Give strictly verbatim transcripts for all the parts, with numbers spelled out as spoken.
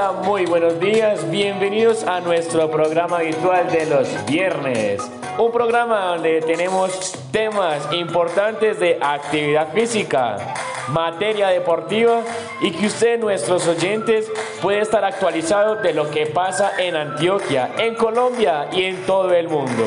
Hola, muy buenos días, bienvenidos a nuestro programa habitual de los viernes. Un programa donde tenemos temas importantes de actividad física, materia deportiva y que usted, nuestros oyentes, puede estar actualizado de lo que pasa en Antioquia, en Colombia y en todo el mundo.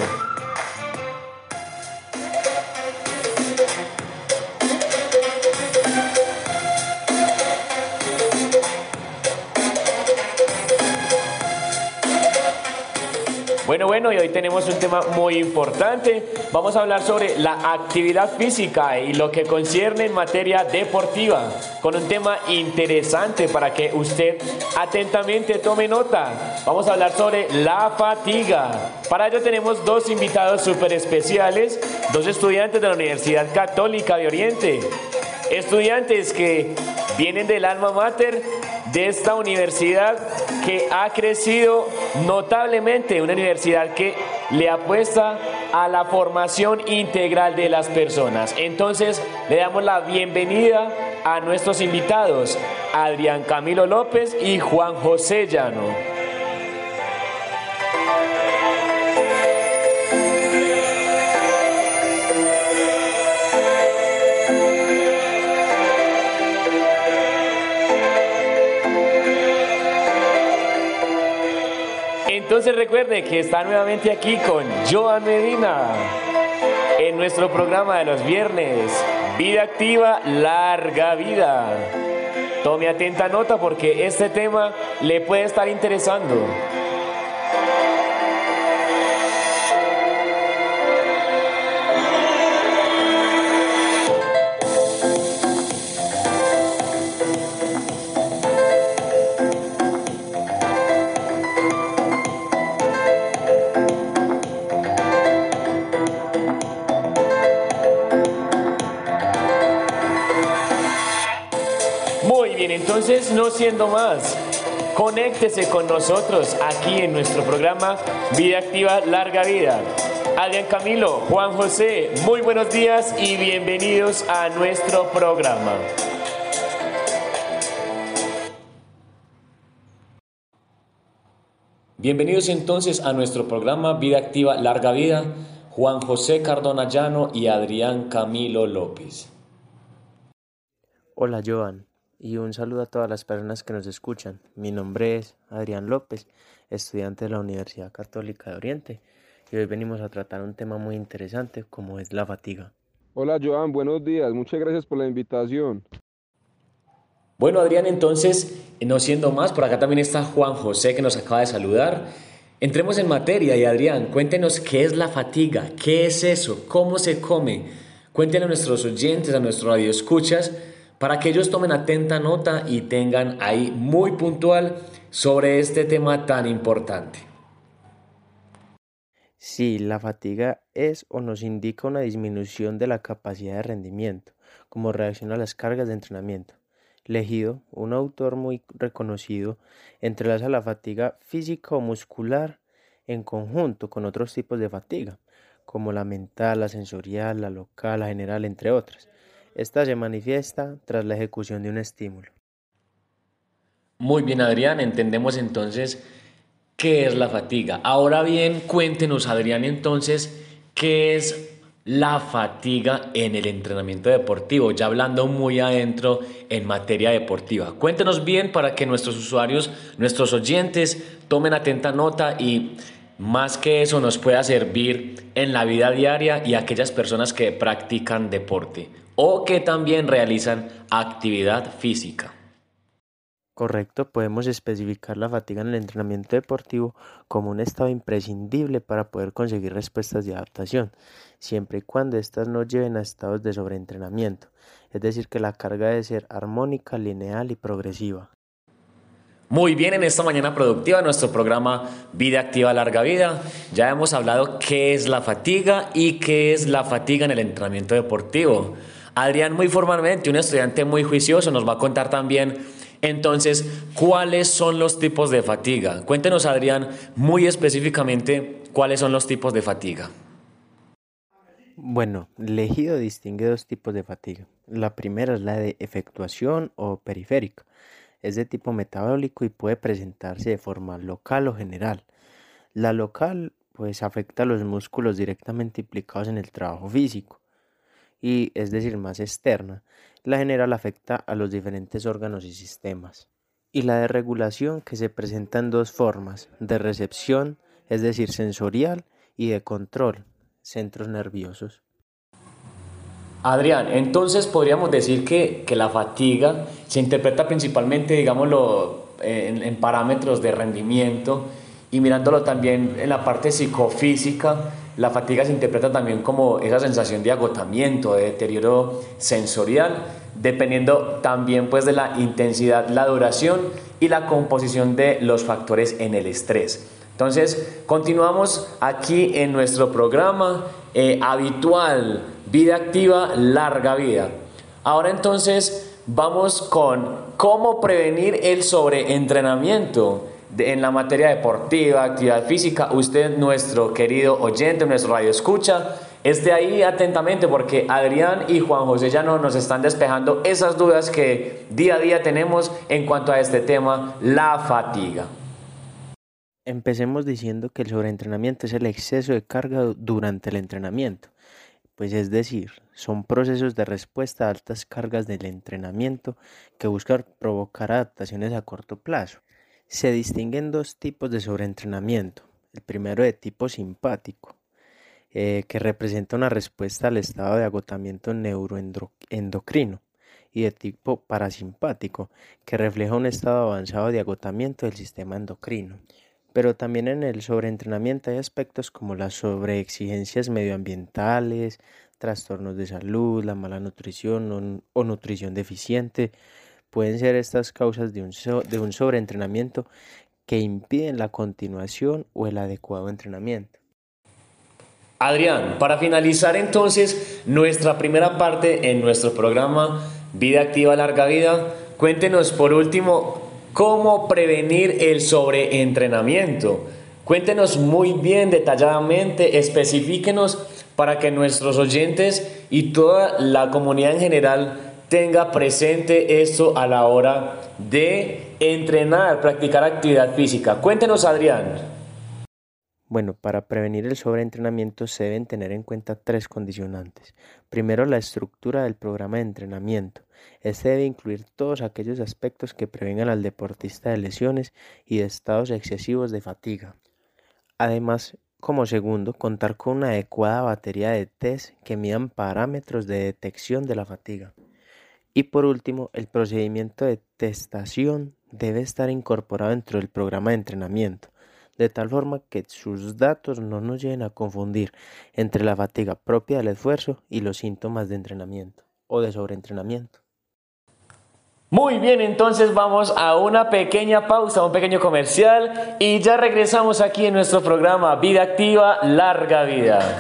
Bueno, bueno, y hoy tenemos un tema muy importante. Vamos a hablar sobre la actividad física y lo que concierne en materia deportiva, con un tema interesante para que usted atentamente tome nota. Vamos a hablar sobre la fatiga. Para ello tenemos dos invitados súper especiales, dos estudiantes de la Universidad Católica de Oriente. Estudiantes que vienen del alma mater de esta universidad que ha crecido notablemente, una universidad que le apuesta a la formación integral de las personas. Entonces, le damos la bienvenida a nuestros invitados, Adrián Camilo López y Juan José Llano. Entonces recuerde que está nuevamente aquí con Joan Medina en nuestro programa de los viernes, Vida Activa, Larga Vida. Tome atenta nota porque este tema le puede estar interesando. Entonces, no siendo más, conéctese con nosotros aquí en nuestro programa Vida Activa, Larga Vida. Adrián Camilo, Juan José, muy buenos días y bienvenidos a nuestro programa. Bienvenidos entonces a nuestro programa Vida Activa, Larga Vida, Juan José Cardona Llano y Adrián Camilo López. Hola Joan. Y un saludo a todas las personas que nos escuchan. Mi nombre es Adrián López, estudiante de la Universidad Católica de Oriente, y hoy venimos a tratar un tema muy interesante como es la fatiga. Hola Joan, buenos días, muchas gracias por la invitación. Bueno, Adrián, entonces, no siendo más, por acá también está Juan José que nos acaba de saludar. Entremos en materia y Adrián, cuéntenos qué es la fatiga, qué es eso, cómo se come. Cuéntenle a nuestros oyentes, a nuestros radioescuchas, para que ellos tomen atenta nota y tengan ahí muy puntual sobre este tema tan importante. Sí, la fatiga es o nos indica una disminución de la capacidad de rendimiento, como reacción a las cargas de entrenamiento. Legido, un autor muy reconocido, entrelaza la fatiga física o muscular en conjunto con otros tipos de fatiga, como la mental, la sensorial, la local, la general, entre otras. Esta se manifiesta tras la ejecución de un estímulo. Muy bien, Adrián, entendemos entonces qué es la fatiga. Ahora bien, cuéntenos, Adrián, entonces, qué es la fatiga en el entrenamiento deportivo, ya hablando muy adentro en materia deportiva. Cuéntenos bien para que nuestros usuarios, nuestros oyentes, tomen atenta nota y más que eso nos pueda servir en la vida diaria y aquellas personas que practican deporte o que también realizan actividad física. Correcto, podemos especificar la fatiga en el entrenamiento deportivo como un estado imprescindible para poder conseguir respuestas de adaptación, siempre y cuando éstas no lleven a estados de sobreentrenamiento, es decir, que la carga debe ser armónica, lineal y progresiva. Muy bien, en esta mañana productiva de nuestro programa Vida Activa Larga Vida, ya hemos hablado qué es la fatiga y qué es la fatiga en el entrenamiento deportivo. Adrián, muy formalmente, un estudiante muy juicioso, nos va a contar también entonces cuáles son los tipos de fatiga. Cuéntenos, Adrián, muy específicamente cuáles son los tipos de fatiga. Bueno, Legido distingue dos tipos de fatiga. La primera es la de efectuación o periférica. Es de tipo metabólico y puede presentarse de forma local o general. La local pues afecta a los músculos directamente implicados en el trabajo físico y es decir, más externa. La general afecta a los diferentes órganos y sistemas. Y la de regulación que se presenta en dos formas, de recepción, es decir, sensorial, y de control, centros nerviosos. Adrián, entonces podríamos decir que, que la fatiga se interpreta principalmente, digámoslo, en, en parámetros de rendimiento y mirándolo también en la parte psicofísica, la fatiga se interpreta también como esa sensación de agotamiento, de deterioro sensorial, dependiendo también pues de la intensidad, la duración y la composición de los factores en el estrés. Entonces, continuamos aquí en nuestro programa eh, habitual, Vida Activa, Larga Vida. Ahora entonces vamos con cómo prevenir el sobreentrenamiento de, en la materia deportiva, actividad física. Usted, nuestro querido oyente, nuestro radio escucha, esté ahí atentamente porque Adrián y Juan José ya no nos están despejando esas dudas que día a día tenemos en cuanto a este tema, la fatiga. Empecemos diciendo que el sobreentrenamiento es el exceso de carga durante el entrenamiento, pues es decir, son procesos de respuesta a altas cargas del entrenamiento que buscan provocar adaptaciones a corto plazo. Se distinguen dos tipos de sobreentrenamiento, el primero de tipo simpático, eh, que representa una respuesta al estado de agotamiento neuroendocrino, y de tipo parasimpático, que refleja un estado avanzado de agotamiento del sistema endocrino. Pero también en el sobreentrenamiento hay aspectos como las sobreexigencias medioambientales, trastornos de salud, la mala nutrición o, o nutrición deficiente. Pueden ser estas causas de un, so, de un sobreentrenamiento que impiden la continuación o el adecuado entrenamiento. Adrián, para finalizar entonces nuestra primera parte en nuestro programa Vida Activa, Larga Vida, cuéntenos por último cómo prevenir el sobreentrenamiento. Cuéntenos muy bien, detalladamente, especifíquenos para que nuestros oyentes y toda la comunidad en general tenga presente esto a la hora de entrenar, practicar actividad física. Cuéntenos, Adrián. Bueno, para prevenir el sobreentrenamiento se deben tener en cuenta tres condicionantes. Primero, la estructura del programa de entrenamiento. Este debe incluir todos aquellos aspectos que prevengan al deportista de lesiones y de estados excesivos de fatiga. Además, como segundo, contar con una adecuada batería de test que midan parámetros de detección de la fatiga. Y por último, el procedimiento de testación debe estar incorporado dentro del programa de entrenamiento, de tal forma que sus datos no nos lleven a confundir entre la fatiga propia del esfuerzo y los síntomas de entrenamiento o de sobreentrenamiento. Muy bien, entonces vamos a una pequeña pausa, un pequeño comercial y ya regresamos aquí en nuestro programa Vida Activa, Larga Vida.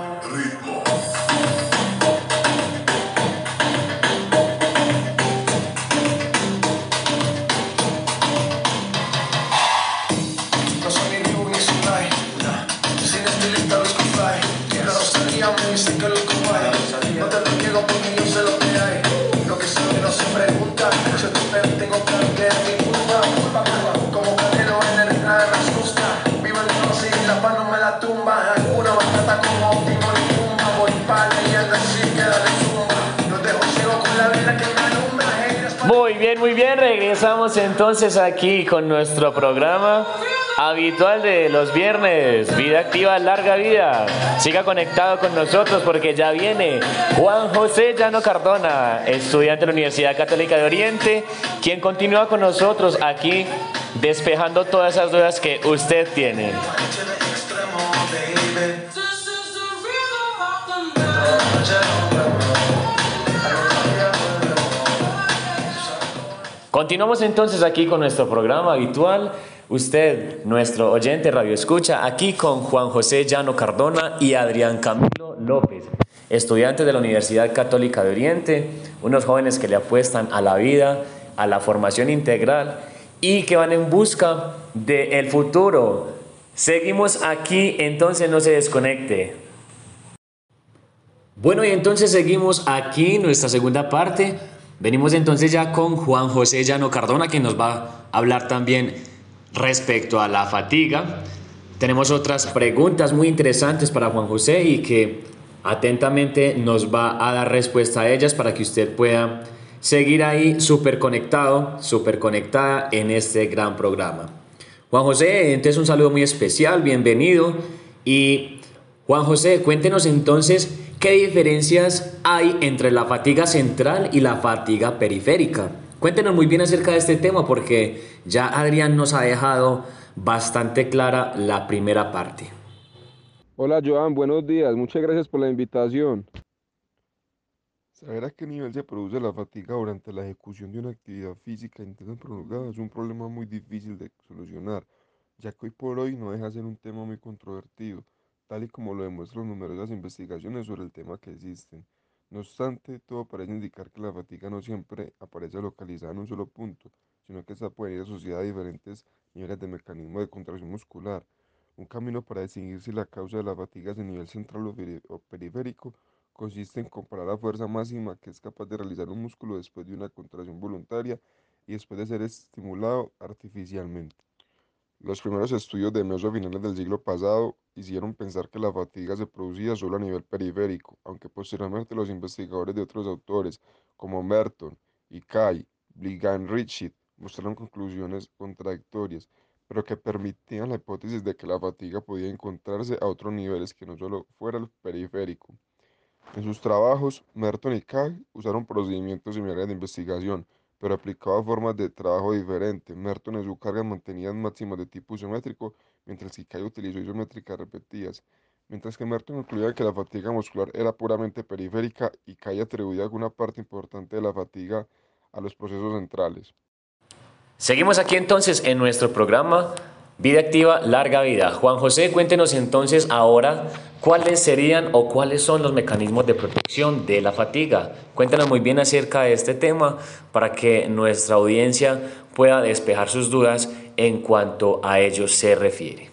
Muy bien, muy bien, regresamos entonces aquí con nuestro programa habitual de los viernes, Vida Activa, Larga Vida. Siga conectado con nosotros porque ya viene Juan José Llano Cardona, estudiante de la Universidad Católica de Oriente, quien continúa con nosotros aquí despejando todas esas dudas que usted tiene. Continuamos entonces aquí con nuestro programa habitual. Usted, nuestro oyente radio escucha, aquí con Juan José Llano Cardona y Adrián Camilo López, estudiantes de la Universidad Católica de Oriente, unos jóvenes que le apuestan a la vida, a la formación integral y que van en busca del futuro. Seguimos aquí, entonces no se desconecte. Bueno, y entonces seguimos aquí, nuestra segunda parte Venimos entonces ya con Juan José Llano Cardona, que nos va a hablar también respecto a la fatiga. Tenemos otras preguntas muy interesantes para Juan José y que atentamente nos va a dar respuesta a ellas para que usted pueda seguir ahí súper conectado, súper conectada en este gran programa. Juan José, entonces un saludo muy especial, bienvenido. Y Juan José, cuéntenos entonces qué diferencias hay entre la fatiga central y la fatiga periférica. Cuéntenos muy bien acerca de este tema porque ya Adrián nos ha dejado bastante clara la primera parte. Hola Joan, buenos días. Muchas gracias por la invitación. Saber a qué nivel se produce la fatiga durante la ejecución de una actividad física intensa prolongada es un problema muy difícil de solucionar, ya que hoy por hoy no deja de ser un tema muy controvertido, tal y como lo demuestran numerosas investigaciones sobre el tema que existen. No obstante, todo parece indicar que la fatiga no siempre aparece localizada en un solo punto, sino que esta puede ir asociada a diferentes niveles de mecanismo de contracción muscular. Un camino para distinguir si la causa de la fatiga es a nivel central o peri- o periférico consiste en comparar la fuerza máxima que es capaz de realizar un músculo después de una contracción voluntaria y después de ser estimulado artificialmente. Los primeros estudios de Meso a finales del siglo pasado hicieron pensar que la fatiga se producía solo a nivel periférico, aunque posteriormente los investigadores de otros autores, como Merton y Kay, Bligan Ritchie, mostraron conclusiones contradictorias, pero que permitían la hipótesis de que la fatiga podía encontrarse a otros niveles que no solo fuera el periférico. En sus trabajos, Merton y Kay usaron procedimientos similares de investigación, pero aplicaba formas de trabajo diferentes. Merton en su carga mantenía máximas de tipo isométrico, mientras que Kay utilizó isométricas repetidas. Mientras que Merton concluía que la fatiga muscular era puramente periférica y Kay atribuía alguna parte importante de la fatiga a los procesos centrales. Seguimos aquí entonces en nuestro programa Vida Activa, Larga Vida. Juan José, cuéntenos entonces ahora cuáles serían o cuáles son los mecanismos de protección de la fatiga. Cuéntenos muy bien acerca de este tema para que nuestra audiencia pueda despejar sus dudas en cuanto a ellos se refiere.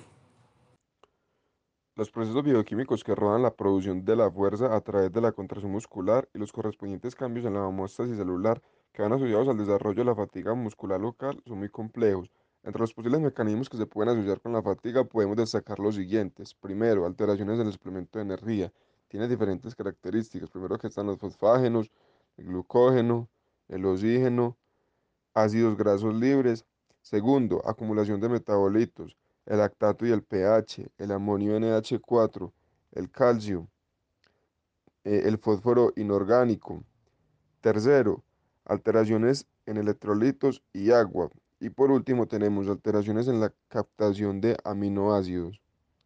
Los procesos bioquímicos que rodean la producción de la fuerza a través de la contracción muscular y los correspondientes cambios en la homeostasis celular que van asociados al desarrollo de la fatiga muscular local son muy complejos. Entre los posibles mecanismos que se pueden asociar con la fatiga podemos destacar los siguientes. Primero, alteraciones en el suplemento de energía. Tiene diferentes características. Primero que están los fosfágenos, el glucógeno, el oxígeno, ácidos grasos libres. Segundo, acumulación de metabolitos, el lactato y el pH, el amonio N H cuatro, el calcio, eh, el fósforo inorgánico. Tercero, alteraciones en electrolitos y agua. Y por último tenemos alteraciones en la captación de aminoácidos.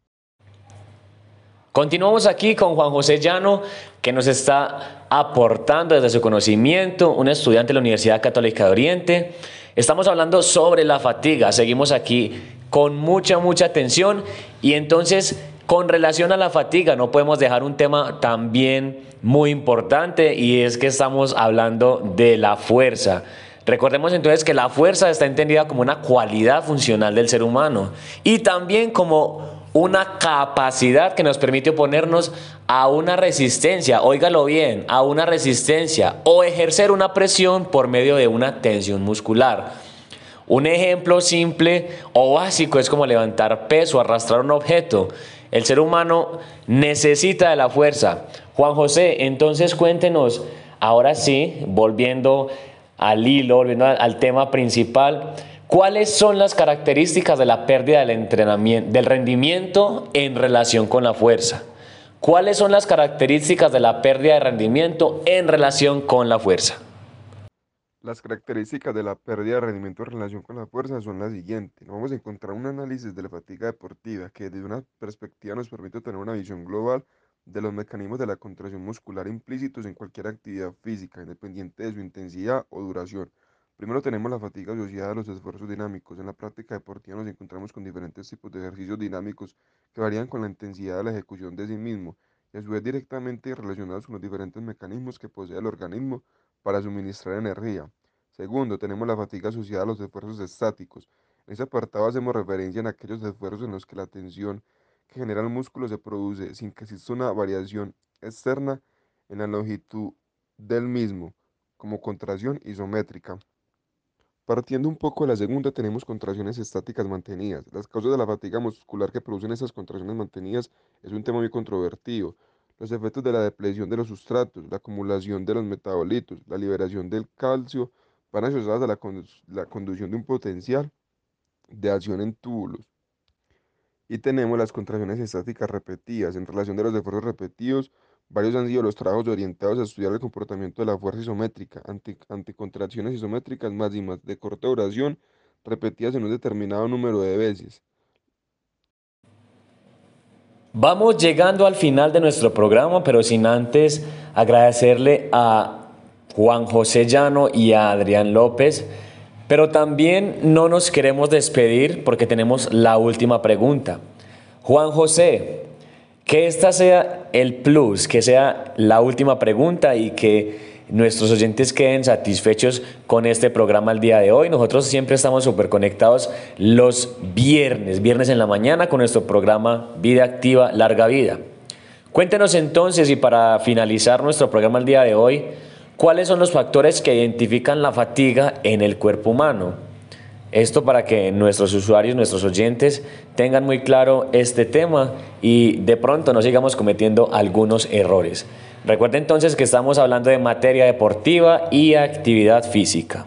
Continuamos aquí con Juan José Llano, que nos está aportando desde su conocimiento, un estudiante de la Universidad Católica de Oriente. Estamos hablando sobre la fatiga, seguimos aquí con mucha, mucha atención y entonces con relación a la fatiga no podemos dejar un tema también muy importante y es que estamos hablando de la fuerza. Recordemos entonces que la fuerza está entendida como una cualidad funcional del ser humano y también como una capacidad que nos permite oponernos a una resistencia, óigalo bien, a una resistencia o ejercer una presión por medio de una tensión muscular. Un ejemplo simple o básico es como levantar peso, arrastrar un objeto. El ser humano necesita de la fuerza. Juan José, entonces cuéntenos, ahora sí, volviendo al hilo, volviendo al tema principal, ¿cuáles son las características de la pérdida del entrenamiento, del rendimiento en relación con la fuerza? ¿Cuáles son las características de la pérdida de rendimiento en relación con la fuerza? Las características de la pérdida de rendimiento en relación con la fuerza son las siguientes. Vamos a encontrar un análisis de la fatiga deportiva que desde una perspectiva nos permite tener una visión global de los mecanismos de la contracción muscular implícitos en cualquier actividad física, independiente de su intensidad o duración. Primero tenemos la fatiga asociada a los esfuerzos dinámicos. En la práctica deportiva nos encontramos con diferentes tipos de ejercicios dinámicos que varían con la intensidad de la ejecución de sí mismo y a su vez directamente relacionados con los diferentes mecanismos que posee el organismo para suministrar energía. Segundo, tenemos la fatiga asociada a los esfuerzos estáticos. En este apartado hacemos referencia en aquellos esfuerzos en los que la tensión que genera el músculo se produce sin que exista una variación externa en la longitud del mismo, como contracción isométrica. Partiendo un poco de la segunda, tenemos contracciones estáticas mantenidas. Las causas de la fatiga muscular que producen esas contracciones mantenidas es un tema muy controvertido. Los efectos de la depresión de los sustratos, la acumulación de los metabolitos, la liberación del calcio van asociadas a la, condu- la conducción de un potencial de acción en túbulos. Y tenemos las contracciones estáticas repetidas. En relación de los esfuerzos repetidos, varios han sido los trabajos orientados a estudiar el comportamiento de la fuerza isométrica ante, ante contracciones isométricas máximas de corta duración, repetidas en un determinado número de veces. Vamos llegando al final de nuestro programa, pero sin antes agradecerle a Juan José Llano y a Adrián López. Pero también no nos queremos despedir porque tenemos la última pregunta. Juan José, que esta sea el plus, que sea la última pregunta y que nuestros oyentes queden satisfechos con este programa el día de hoy. Nosotros siempre estamos súper conectados los viernes, viernes en la mañana con nuestro programa Vida Activa, Larga Vida. Cuéntenos entonces, y para finalizar nuestro programa el día de hoy, ¿cuáles son los factores que identifican la fatiga en el cuerpo humano? Esto para que nuestros usuarios, nuestros oyentes tengan muy claro este tema y de pronto no sigamos cometiendo algunos errores. Recuerden entonces que estamos hablando de materia deportiva y actividad física.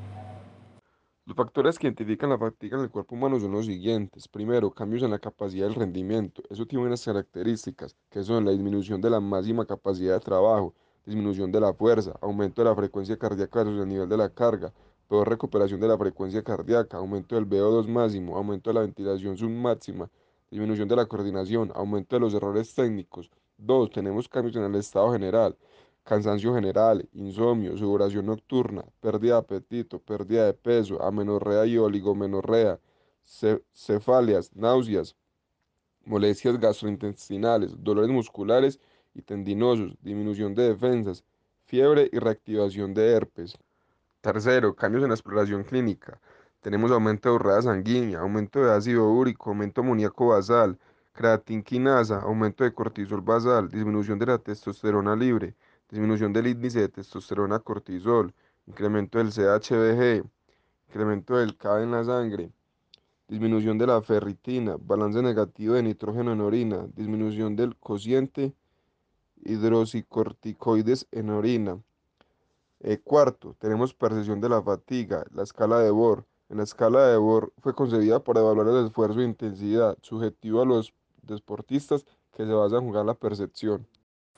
Los factores que identifican la fatiga en el cuerpo humano son los siguientes. Primero, cambios en la capacidad del rendimiento. Eso tiene unas características, que son la disminución de la máxima capacidad de trabajo, disminución de la fuerza, aumento de la frecuencia cardíaca versus el nivel de la carga, peor recuperación de la frecuencia cardíaca, aumento del V O dos máximo, aumento de la ventilación submáxima, disminución de la coordinación, aumento de los errores técnicos. Dos, tenemos cambios en el estado general, cansancio general, insomnio, sudoración nocturna, pérdida de apetito, pérdida de peso, amenorrea y oligomenorrea, ce- cefalias, náuseas, molestias gastrointestinales, dolores musculares y tendinosos, disminución de defensas, fiebre y reactivación de herpes. Tercero, cambios en la exploración clínica. Tenemos aumento de urrea sanguínea, aumento de ácido úrico, aumento amoníaco basal, creatinquinasa, aumento de cortisol basal, disminución de la testosterona libre, disminución del índice de testosterona cortisol, incremento del C H B G, incremento del K en la sangre, disminución de la ferritina, balance negativo de nitrógeno en orina, disminución del cociente hidroxicorticoides en orina. Eh, cuarto, tenemos percepción de la fatiga, la escala de Bohr. En la escala de Bohr fue concebida para evaluar el esfuerzo e intensidad subjetivo a los deportistas que se basa en jugar la percepción.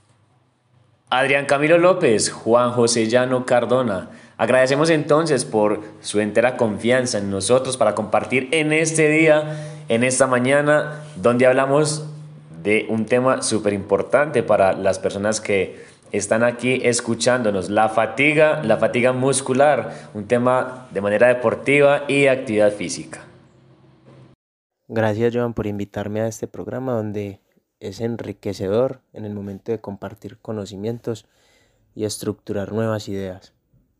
Adrián Camilo López, Juan José Llano Cardona, agradecemos entonces por su entera confianza en nosotros para compartir en este día, en esta mañana, donde hablamos de un tema súper importante para las personas que están aquí escuchándonos, la fatiga, la fatiga muscular, un tema de manera deportiva y actividad física. Gracias, Joan, por invitarme a este programa donde es enriquecedor en el momento de compartir conocimientos y estructurar nuevas ideas.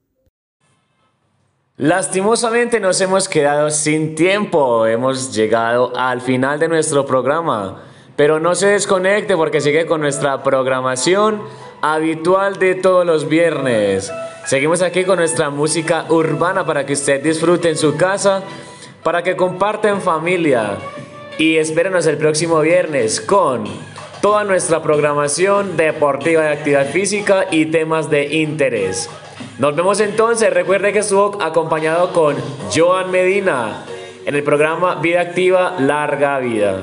Lastimosamente nos hemos quedado sin tiempo, hemos llegado al final de nuestro programa, pero no se desconecte porque sigue con nuestra programación habitual de todos los viernes. Seguimos aquí con nuestra música urbana para que usted disfrute en su casa, para que comparta en familia y espérenos el próximo viernes con toda nuestra programación deportiva de actividad física y temas de interés. Nos vemos entonces. Recuerde que estuvo acompañado con Joan Medina en el programa Vida Activa, Larga Vida.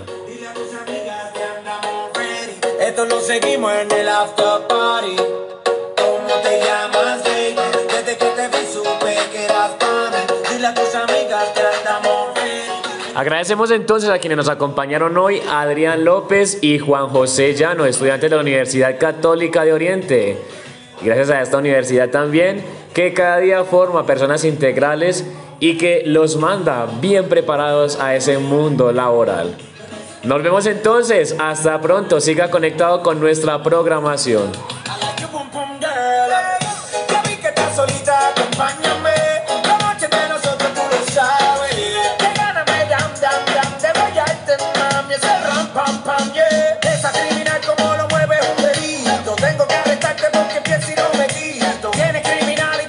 Esto lo seguimos en el after party. ¿Cómo te llamas, baby? Desde que te vi supe que eras para mí. Dile a tus amigas que andamos ready. Agradecemos entonces a quienes nos acompañaron hoy, Adrián López y Juan José Llano, estudiantes de la Universidad Católica de Oriente. Y gracias a esta universidad también, que cada día forma personas integrales y que los manda bien preparados a ese mundo laboral. Nos vemos entonces, hasta pronto, siga conectado con nuestra programación. Ya vi que estás solita, acompáñame. La noche de nosotros tú lo sabes. Que gana me dam, dam, dam. De bailarte, mami, ese ram, pam, pam, yeah. Esa criminal como lo mueve es un delito. Tengo que arrestarte porque empiezo y no me quito. Tienes criminalidad.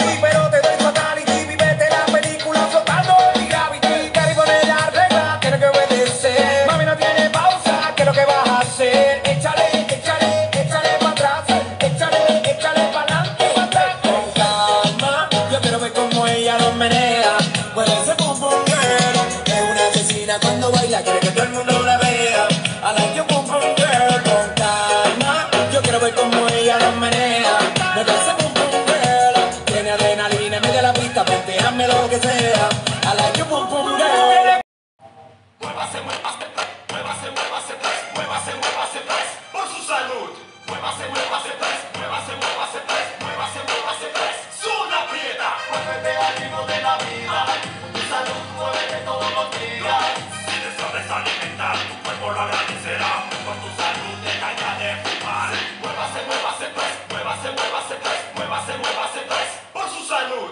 Muévase, muévase, pues, muévase, muévase, pues, muévase, muévase, pues. Zona Prieta, muévete al ritmo de la vida. Tu salud, muévete todos los días. Si te sabes alimentar, tu cuerpo lo agradecerá. Por tu salud, deja ya de fumar. Muévase, muévase, pues, muévase, muévase, pues, muévase, muévase, pues. Por su salud.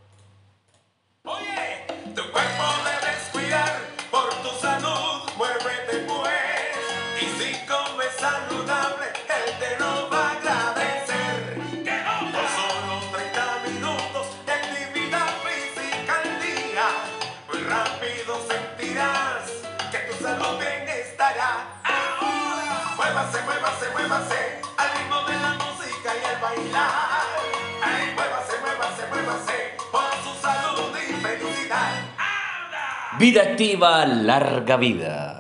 Oye, tu cuerpo debes cuidar. Por tu salud, muévete pues. Y si comes saludable, él te lo va a agradecer. Que no, por solo treinta minutos de actividad física al día, muy rápido sentirás que tu salud bien estará. Ahora, muévase, muévase, muévase al ritmo de la música y el bailar. Ay, muévase, muévase, muévase por su salud y felicidad. Ahora. Vida activa, larga vida.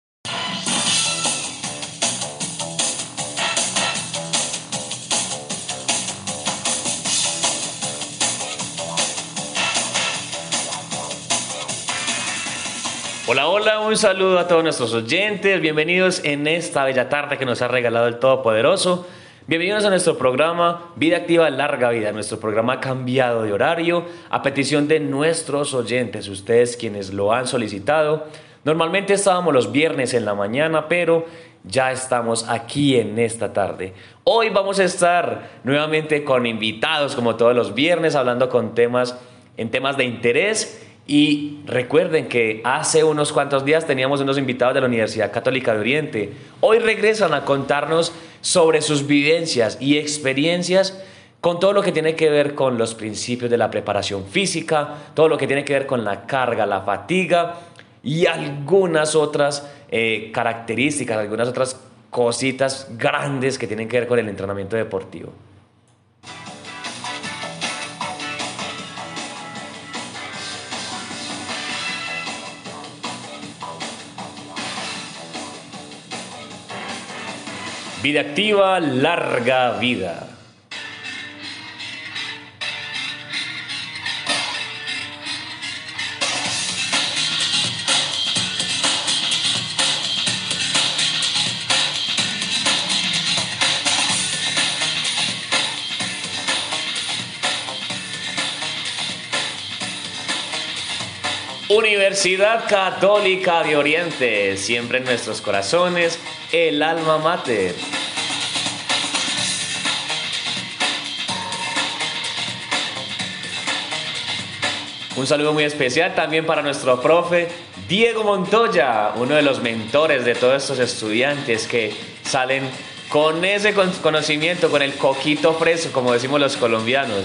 Hola, hola, un saludo a todos nuestros oyentes, bienvenidos en esta bella tarde que nos ha regalado el Todopoderoso. Bienvenidos a nuestro programa Vida Activa Larga Vida. Nuestro programa ha cambiado de horario a petición de nuestros oyentes, ustedes quienes lo han solicitado. Normalmente estábamos los viernes en la mañana, pero ya estamos aquí en esta tarde. Hoy vamos a estar nuevamente con invitados como todos los viernes, hablando con temas, en temas de interés. Y recuerden que hace unos cuantos días teníamos unos invitados de la Universidad Católica de Oriente. Hoy regresan a contarnos sobre sus vivencias y experiencias con todo lo que tiene que ver con los principios de la preparación física, todo lo que tiene que ver con la carga, la fatiga y algunas otras eh, características, algunas otras cositas grandes que tienen que ver con el entrenamiento deportivo. Vida activa, larga vida. Universidad Católica de Oriente, siempre en nuestros corazones, el alma mater. Un saludo muy especial también para nuestro profe Diego Montoya, uno de los mentores de todos estos estudiantes que salen con ese conocimiento, con el coquito fresco, como decimos los colombianos.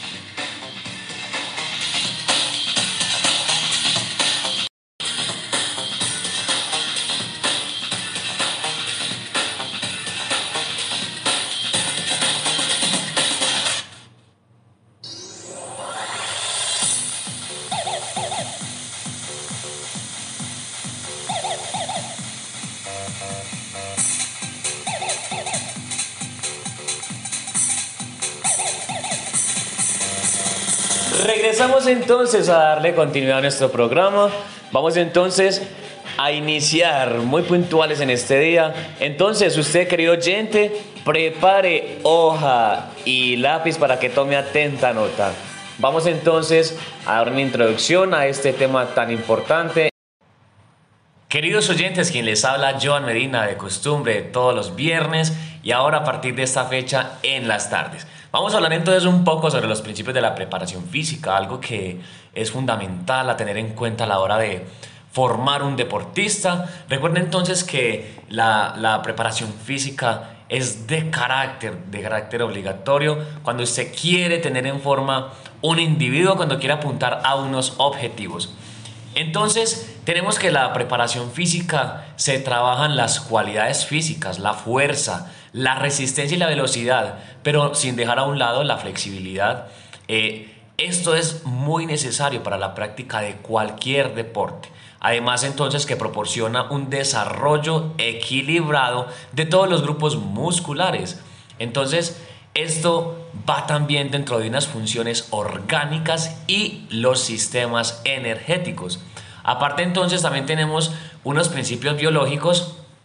Regresamos entonces a darle continuidad a nuestro programa. Vamos entonces a iniciar muy puntuales en este día. Entonces, usted, querido oyente, prepare hoja y lápiz para que tome atenta nota. Vamos entonces a dar una introducción a este tema tan importante. Queridos oyentes, quien les habla, Joan Medina, de costumbre, todos los viernes y ahora a partir de esta fecha en las tardes. Vamos a hablar entonces un poco sobre los principios de la preparación física, algo que es fundamental a tener en cuenta a la hora de formar un deportista. Recuerden entonces que la, la preparación física es de carácter, de carácter obligatorio cuando usted quiere tener en forma un individuo, cuando quiere apuntar a unos objetivos. Entonces, tenemos que la preparación física se trabajan las cualidades físicas, la fuerza, la resistencia y la velocidad, pero sin dejar a un lado la flexibilidad. Eh, esto es muy necesario para la práctica de cualquier deporte. Además, entonces, que proporciona un desarrollo equilibrado de todos los grupos musculares. Entonces, esto va también dentro de unas funciones orgánicas y los sistemas energéticos. Aparte, entonces, también tenemos unos principios biológicos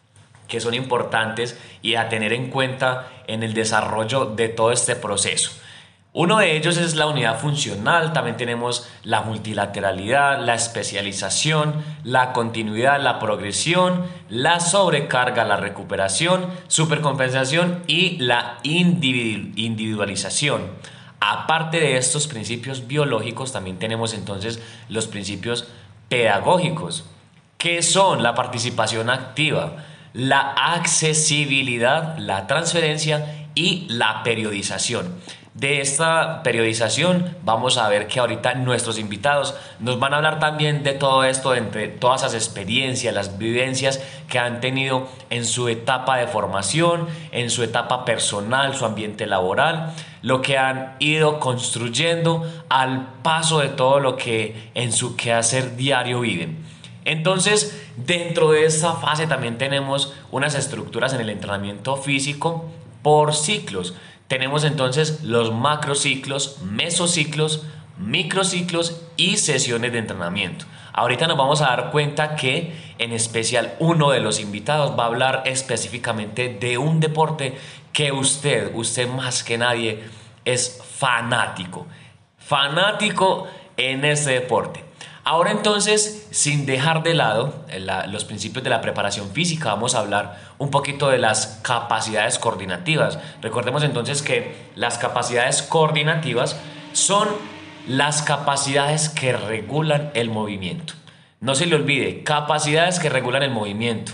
que son importantes y a tener en cuenta en el desarrollo de todo este proceso. Uno de ellos es la unidad funcional, también tenemos la multilateralidad, la especialización, la continuidad, la progresión, la sobrecarga, la recuperación, supercompensación y la individualización. Aparte de estos principios biológicos, también tenemos entonces los principios pedagógicos, que son la participación activa, la accesibilidad, la transferencia y la periodización. De esta periodización vamos a ver que ahorita nuestros invitados nos van a hablar también de todo esto, entre todas esas experiencias, las vivencias que han tenido en su etapa de formación, en su etapa personal, su ambiente laboral, lo que han ido construyendo al paso de todo lo que en su quehacer diario viven. Entonces, dentro de esta fase también tenemos unas estructuras en el entrenamiento físico por ciclos. Tenemos entonces los macrociclos, mesociclos, microciclos y sesiones de entrenamiento. Ahorita nos vamos a dar cuenta que en especial uno de los invitados va a hablar específicamente de un deporte que usted, usted más que nadie es fanático, fanático en este deporte. Ahora entonces, sin dejar de lado la, los principios de la preparación física, vamos a hablar un poquito de las capacidades coordinativas. Recordemos entonces que las capacidades coordinativas son las capacidades que regulan el movimiento. No se le olvide, capacidades que regulan el movimiento.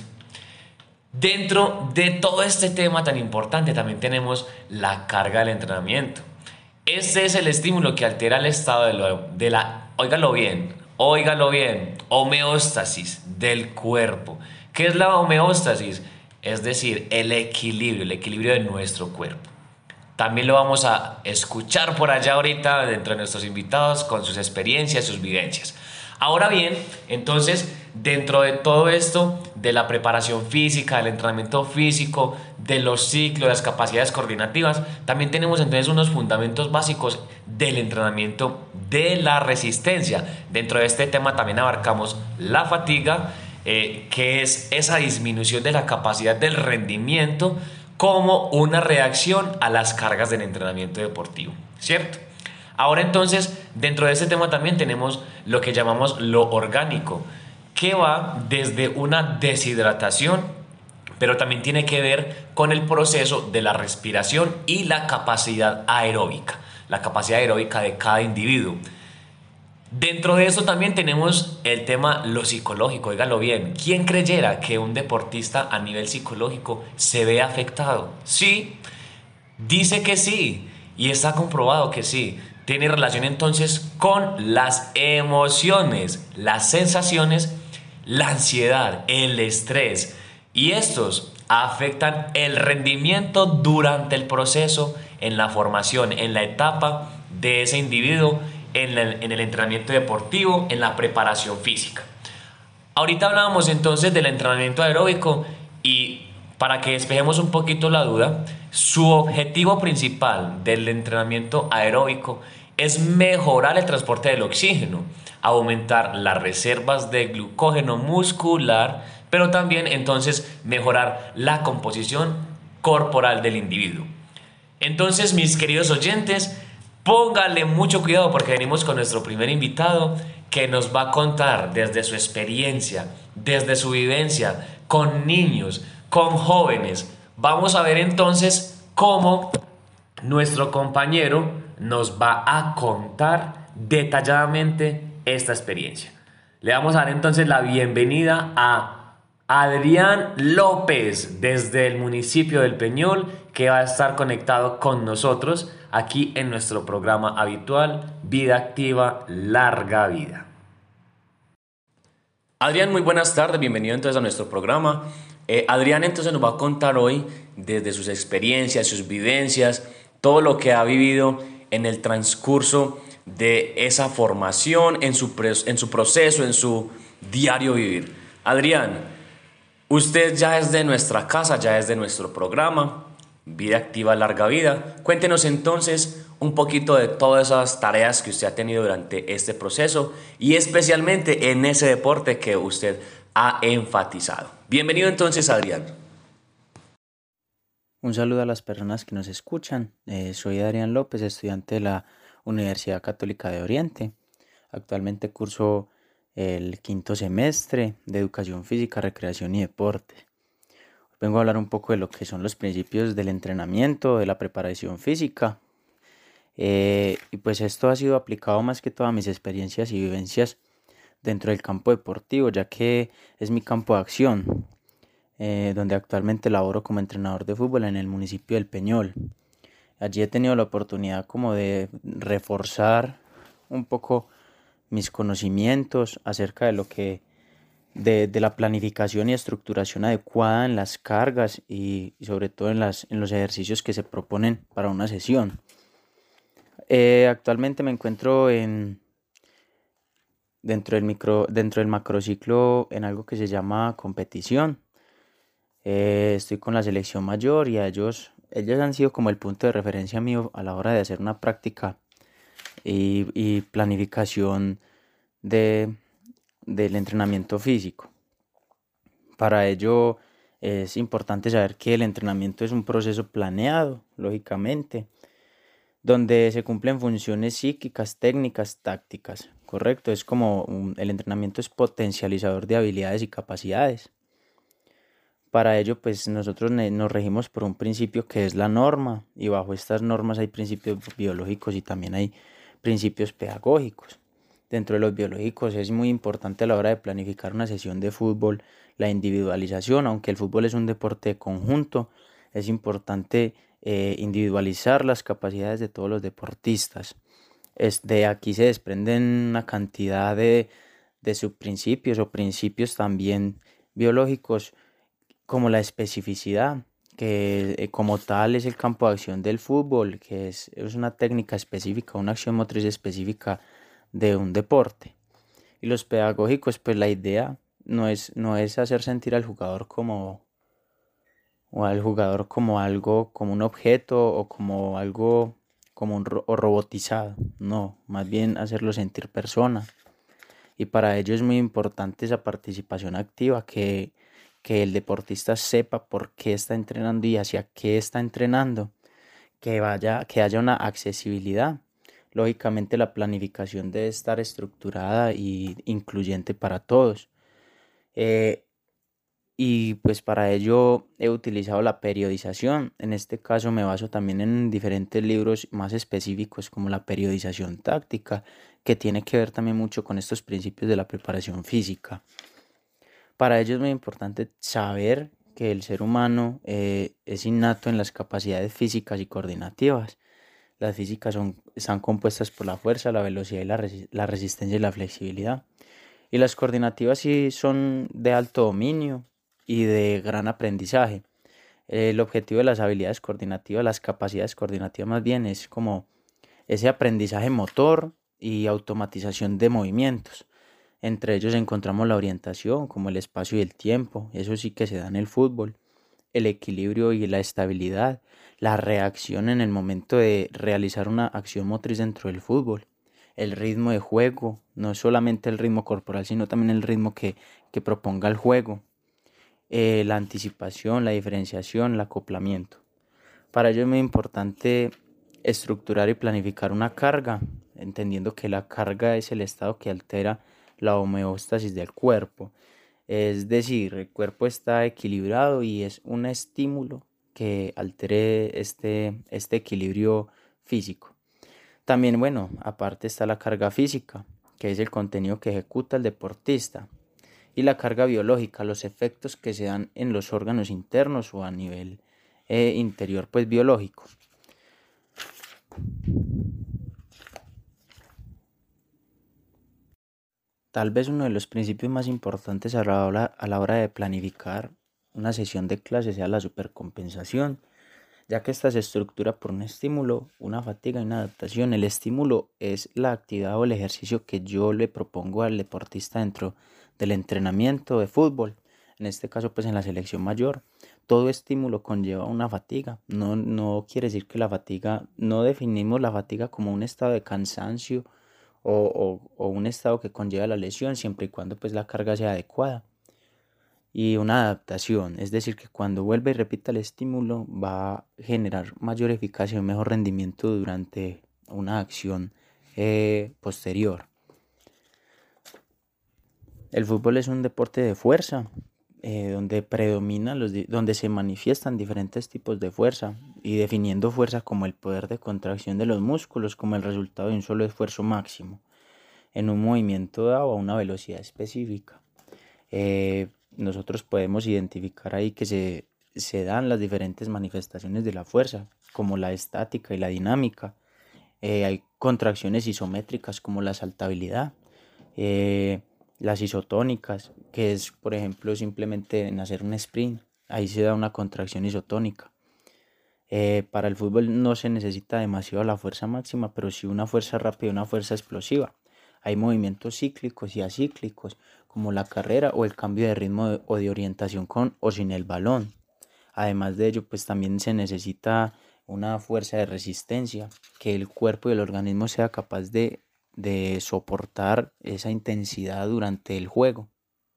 Dentro de todo este tema tan importante también tenemos la carga del entrenamiento. Este es el estímulo que altera el estado de, lo, de la, óigalo bien, óigalo bien, homeostasis del cuerpo. ¿Qué es la homeostasis? Es decir, el equilibrio, el equilibrio de nuestro cuerpo. También lo vamos a escuchar por allá ahorita dentro de nuestros invitados con sus experiencias, sus vivencias. Ahora bien, entonces, dentro de todo esto, de la preparación física, del entrenamiento físico, de los ciclos, de las capacidades coordinativas, también tenemos entonces unos fundamentos básicos del entrenamiento de la resistencia. Dentro de este tema también abarcamos la fatiga, eh, que es esa disminución de la capacidad del rendimiento como una reacción a las cargas del entrenamiento deportivo, ¿cierto? Ahora entonces, dentro de este tema también tenemos lo que llamamos lo orgánico, que va desde una deshidratación, pero también tiene que ver con el proceso de la respiración y la capacidad aeróbica, la capacidad aeróbica de cada individuo. Dentro de eso también tenemos el tema lo psicológico, óigalo bien. ¿Quién creyera que un deportista a nivel psicológico se ve afectado? Sí, dice que sí, y está comprobado que sí. Tiene relación entonces con las emociones, las sensaciones, la ansiedad, el estrés. Y estos afectan el rendimiento durante el proceso, en la formación, en la etapa de ese individuo, en el, en el entrenamiento deportivo, en la preparación física. Ahorita hablábamos entonces del entrenamiento aeróbico y para que despejemos un poquito la duda, su objetivo principal del entrenamiento aeróbico es mejorar el transporte del oxígeno, aumentar las reservas de glucógeno muscular, pero también entonces mejorar la composición corporal del individuo. Entonces, mis queridos oyentes, pónganle mucho cuidado porque venimos con nuestro primer invitado que nos va a contar desde su experiencia, desde su vivencia con niños, con jóvenes. Vamos a ver entonces cómo nuestro compañero nos va a contar detalladamente esta experiencia. Le vamos a dar entonces la bienvenida a Adrián López desde el municipio del Peñol, que va a estar conectado con nosotros aquí en nuestro programa habitual Vida Activa, Larga Vida. Adrián, muy buenas tardes, bienvenido entonces a nuestro programa. Eh, Adrián entonces nos va a contar hoy desde sus experiencias, sus vivencias, todo lo que ha vivido en el transcurso de esa formación, en su, en su proceso, en su diario vivir. Adrián, usted ya es de nuestra casa, ya es de nuestro programa, Vida Activa, Larga Vida. Cuéntenos entonces un poquito de todas esas tareas que usted ha tenido durante este proceso y especialmente en ese deporte que usted ha enfatizado. Bienvenido entonces, Adrián. Un saludo a las personas que nos escuchan. Eh, soy Adrián López, estudiante de la Universidad Católica de Oriente. Actualmente curso el quinto semestre de Educación Física, Recreación y Deporte. Vengo a hablar un poco de lo que son los principios del entrenamiento, de la preparación física. Eh, y pues esto ha sido aplicado más que todo a mis experiencias y vivencias dentro del campo deportivo, ya que es mi campo de acción. Eh, donde actualmente laboro como entrenador de fútbol en el municipio del Peñol. Allí he tenido la oportunidad como de reforzar un poco mis conocimientos acerca de lo que de, de la planificación y estructuración adecuada en las cargas y, y sobre todo en, las, en los ejercicios que se proponen para una sesión. Eh, actualmente me encuentro en dentro del micro dentro del macrociclo en algo que se llama competición. Eh, estoy con la selección mayor y a ellos, ellos han sido como el punto de referencia mío a la hora de hacer una práctica y, y planificación de, del entrenamiento físico. Para ello es importante saber que el entrenamiento es un proceso planeado, lógicamente, donde se cumplen funciones psíquicas, técnicas, tácticas, ¿correcto? Es como un, el entrenamiento es potencializador de habilidades y capacidades. Para ello, pues nosotros nos regimos por un principio que es la norma, y bajo estas normas hay principios biológicos y también hay principios pedagógicos. Dentro de los biológicos es muy importante a la hora de planificar una sesión de fútbol la individualización, aunque el fútbol es un deporte de conjunto, es importante eh, individualizar las capacidades de todos los deportistas. Es, de aquí se desprenden una cantidad de, de subprincipios o principios también biológicos, como la especificidad, que eh, como tal es el campo de acción del fútbol, que es, es una técnica específica, una acción motriz específica de un deporte. Y los pedagógicos, pues la idea no es, no es hacer sentir al jugador como, o al jugador como algo, como un objeto o como algo, como un ro- o robotizado, no, más bien hacerlo sentir persona. Y para ello es muy importante esa participación activa, que que el deportista sepa por qué está entrenando y hacia qué está entrenando, que vaya, que haya una accesibilidad. Lógicamente la planificación debe estar estructurada y incluyente para todos. Eh, y pues para ello he utilizado la periodización. En este caso me baso también en diferentes libros más específicos como la periodización táctica, que tiene que ver también mucho con estos principios de la preparación física. Para ello es muy importante saber que el ser humano eh, es innato en las capacidades físicas y coordinativas. Las físicas son, están compuestas por la fuerza, la velocidad y la, resi- la resistencia y la flexibilidad. Y las coordinativas sí son de alto dominio y de gran aprendizaje. El objetivo de las habilidades coordinativas, las capacidades coordinativas más bien, es como ese aprendizaje motor y automatización de movimientos. Entre ellos encontramos la orientación, como el espacio y el tiempo, eso sí que se da en el fútbol, el equilibrio y la estabilidad, la reacción en el momento de realizar una acción motriz dentro del fútbol, el ritmo de juego, no solamente el ritmo corporal, sino también el ritmo que, que proponga el juego, eh, la anticipación, la diferenciación, el acoplamiento. Para ello es muy importante estructurar y planificar una carga, entendiendo que la carga es el estado que altera la homeostasis del cuerpo. Es decir, el cuerpo está equilibrado y es un estímulo que altere este, este equilibrio físico. También, bueno, aparte está la carga física, que es el contenido que ejecuta el deportista, y la carga biológica, los efectos que se dan en los órganos internos o a nivel eh, interior, pues biológico. Tal vez uno de los principios más importantes a la hora, a la hora de planificar una sesión de clase sea la supercompensación, ya que esta se estructura por un estímulo, una fatiga y una adaptación. El estímulo es la actividad o el ejercicio que yo le propongo al deportista dentro del entrenamiento de fútbol, en este caso pues en la selección mayor. Todo estímulo conlleva una fatiga, no, no quiere decir que la fatiga, no definimos la fatiga como un estado de cansancio o, o, o un estado que conlleva la lesión, siempre y cuando pues la carga sea adecuada. y una adaptación, es decir, que cuando vuelva y repita el estímulo va a generar mayor eficacia y un mejor rendimiento durante una acción eh, posterior. El fútbol es un deporte de fuerza, eh, donde predomina los donde se manifiestan diferentes tipos de fuerza, y definiendo fuerza como el poder de contracción de los músculos como el resultado de un solo esfuerzo máximo en un movimiento dado a una velocidad específica. Eh, nosotros podemos identificar ahí que se, se dan las diferentes manifestaciones de la fuerza, como la estática y la dinámica. Eh, hay contracciones isométricas como la saltabilidad, eh, las isotónicas, que es, por ejemplo, simplemente en hacer un sprint, ahí se da una contracción isotónica. Eh, para el fútbol no se necesita demasiado la fuerza máxima, pero sí una fuerza rápida y una fuerza explosiva. Hay movimientos cíclicos y acíclicos, como la carrera o el cambio de ritmo de, o de orientación con o sin el balón. Además de ello, pues también se necesita una fuerza de resistencia, que el cuerpo y el organismo sea capaz de, de soportar esa intensidad durante el juego.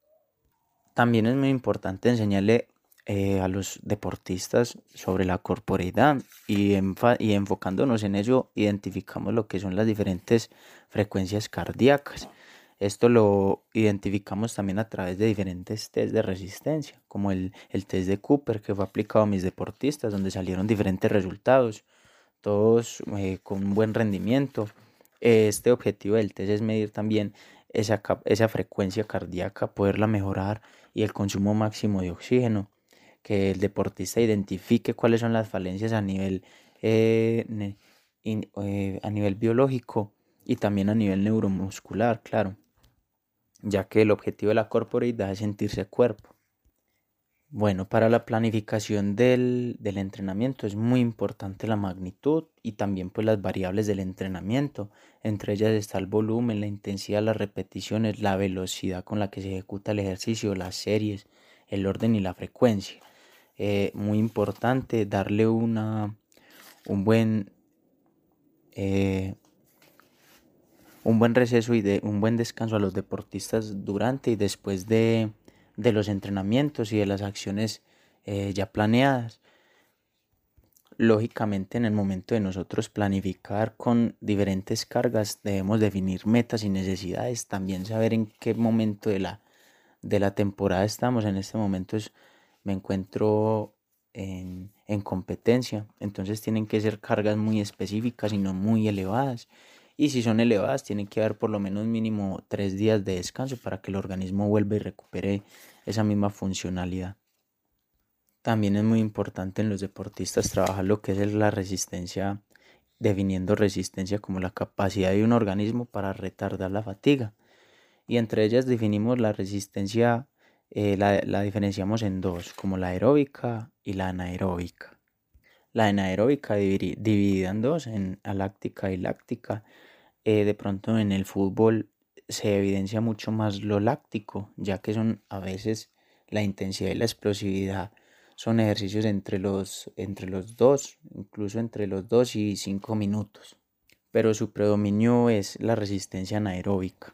También es muy importante enseñarle eh, a los deportistas sobre la corporeidad, y, enfa- y enfocándonos en ello identificamos lo que son las diferentes frecuencias cardíacas. Esto lo identificamos también a través de diferentes test de resistencia, como el, el test de Cooper, que fue aplicado a mis deportistas, donde salieron diferentes resultados, todos eh, con un buen rendimiento. Este objetivo del test es medir también esa, esa frecuencia cardíaca, poderla mejorar, y el consumo máximo de oxígeno, que el deportista identifique cuáles son las falencias a nivel, eh, ne, in, eh, a nivel biológico y también a nivel neuromuscular, claro, ya que el objetivo de la corporeidad es sentirse cuerpo. Bueno, para la planificación del, del entrenamiento es muy importante la magnitud y también pues las variables del entrenamiento. Entre ellas está el volumen, la intensidad, las repeticiones, la velocidad con la que se ejecuta el ejercicio, las series, el orden y la frecuencia. Eh, muy importante darle una, un buen eh, un buen receso y de un buen descanso a los deportistas durante y después de, de los entrenamientos y de las acciones eh, ya planeadas. Lógicamente, en el momento de nosotros planificar con diferentes cargas, debemos definir metas y necesidades, también saber en qué momento de la, de la temporada estamos. En este momento es, me encuentro en, en competencia, entonces tienen que ser cargas muy específicas y no muy elevadas. Y si son elevadas, tienen que haber por lo menos mínimo tres días de descanso para que el organismo vuelva y recupere esa misma funcionalidad. También es muy importante en los deportistas trabajar lo que es la resistencia, definiendo resistencia como la capacidad de un organismo para retardar la fatiga. Y entre ellas definimos la resistencia, eh, la, la diferenciamos en dos, como la aeróbica y la anaeróbica. La anaeróbica dividida en dos, en aláctica y láctica. Eh, de pronto en el fútbol se evidencia mucho más lo láctico, ya que son a veces la intensidad y la explosividad son ejercicios entre los, entre los dos, incluso entre los dos y cinco minutos. Pero su predominio es la resistencia anaeróbica.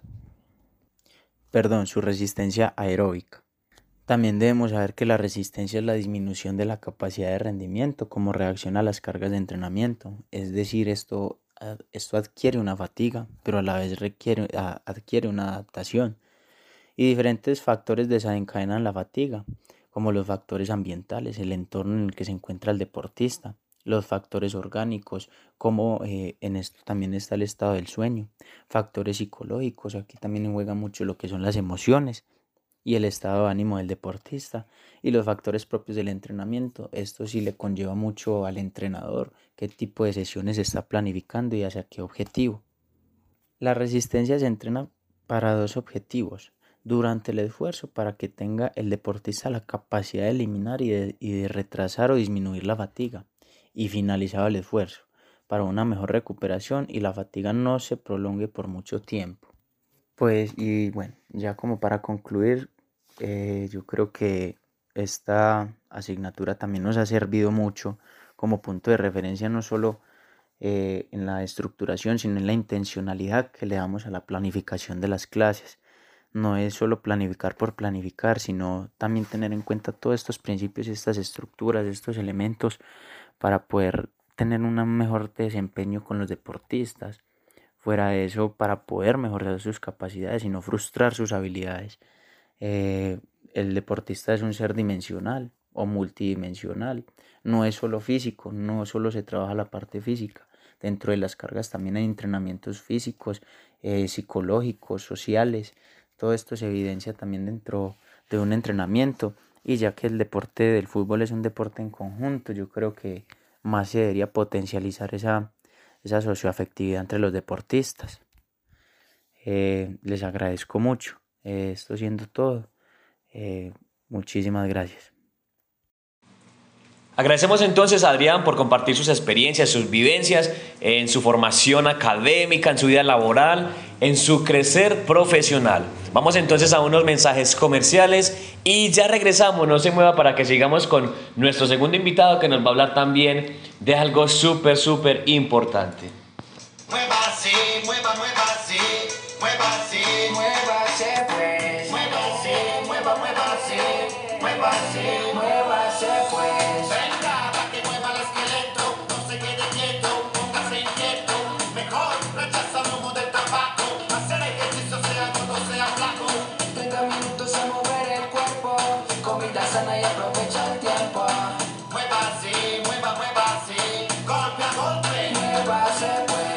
Perdón, su resistencia aeróbica. También debemos saber que la resistencia es la disminución de la capacidad de rendimiento como reacción a las cargas de entrenamiento. Es decir, esto, esto adquiere una fatiga, pero a la vez requiere, adquiere una adaptación. Y diferentes factores desencadenan la fatiga, como los factores ambientales, el entorno en el que se encuentra el deportista, los factores orgánicos, como eh, en esto también está el estado del sueño, factores psicológicos, aquí también juega mucho lo que son las emociones y el estado de ánimo del deportista, y los factores propios del entrenamiento. Esto sí le conlleva mucho al entrenador, qué tipo de sesiones está planificando y hacia qué objetivo. La resistencia se entrena para dos objetivos: durante el esfuerzo, para que tenga el deportista la capacidad de eliminar y de, y de retrasar o disminuir la fatiga, y finalizado el esfuerzo, para una mejor recuperación y la fatiga no se prolongue por mucho tiempo. Pues y bueno, ya como para concluir, eh, yo creo que esta asignatura también nos ha servido mucho como punto de referencia, no solo eh, en la estructuración, sino en la intencionalidad que le damos a la planificación de las clases. no es solo planificar por planificar, sino también tener en cuenta todos estos principios, estas estructuras, estos elementos para poder tener un mejor desempeño con los deportistas. Fuera de eso, para poder mejorar sus capacidades y no frustrar sus habilidades. Eh, el deportista es un ser dimensional o multidimensional. No es solo físico, no solo se trabaja la parte física. Dentro de las cargas también hay entrenamientos físicos, eh, psicológicos, sociales. Todo esto se evidencia también dentro de un entrenamiento. Y ya que el deporte del fútbol es un deporte en conjunto, yo creo que más se debería potencializar esa, esa socioafectividad entre los deportistas. Eh, les agradezco mucho. Eh, esto siendo todo. Eh, muchísimas gracias. Agradecemos entonces a Adrián por compartir sus experiencias, sus vivencias en su formación académica, en su vida laboral, en su crecer profesional. Vamos entonces a unos mensajes comerciales y ya regresamos. No se mueva para que sigamos con nuestro segundo invitado que nos va a hablar también de algo súper, súper importante. Muévase, mueva, muévase, muévase, muévase pues. Muévase, mueva, muévase, muévase, muévase pues. Venga, pa' que mueva el esqueleto, no se quede quieto, póngase inquieto. Mejor rechaza el humo del tabaco, hacer ejercicio sea gordo, sea flaco. treinta minutos a mover el cuerpo, comida sana y aprovecha el tiempo. Muévase, mueva, muévase, golpe a golpe, muévase pues.